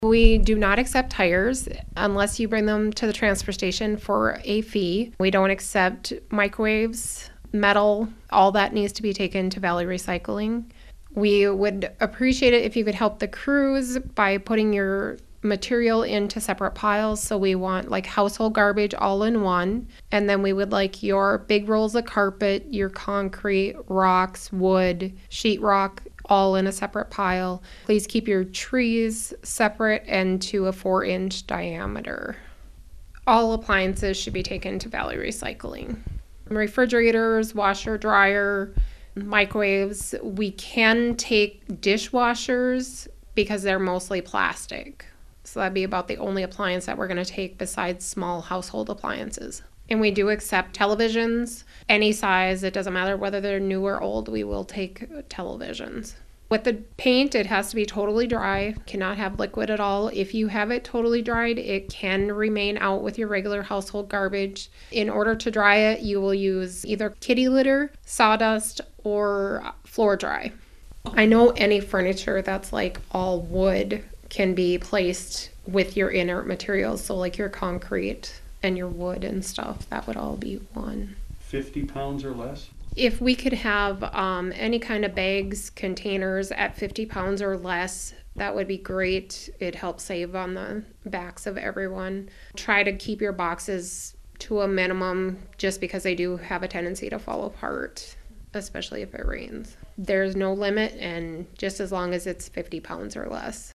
We do not accept tires unless you bring them to the transfer station for a fee. We don't accept microwaves, metal, all that needs to be taken to Valley Recycling. We would appreciate it if you could help the crews by putting your material into separate piles. So we want like household garbage all in one. And then we would like your big rolls of carpet, your concrete, rocks, wood, sheetrock, all in a separate pile. Please keep your trees separate and to a 4-inch diameter. All appliances should be taken to Valley Recycling. Refrigerators, washer, dryer, microwaves. We can take dishwashers because they're mostly plastic. So that'd be about the only appliance that we're going to take besides small household appliances. And we do accept televisions, any size. It doesn't matter whether they're new or old. We will take televisions. With the paint, it has to be totally dry. Cannot have liquid at all. If you have it totally dried, it can remain out with your regular household garbage. In order to dry it, you will use either kitty litter, sawdust, or floor dry. I know any furniture that's like all wood can be placed with your inert materials. So like your concrete and your wood and stuff, that would all be one. 50 pounds or less? If we could have any kind of bags, containers at 50 pounds or less, that would be great. It helps save on the backs of everyone. Try to keep your boxes to a minimum just because they do have a tendency to fall apart, especially if it rains. There's no limit, and just as long as it's 50 pounds or less.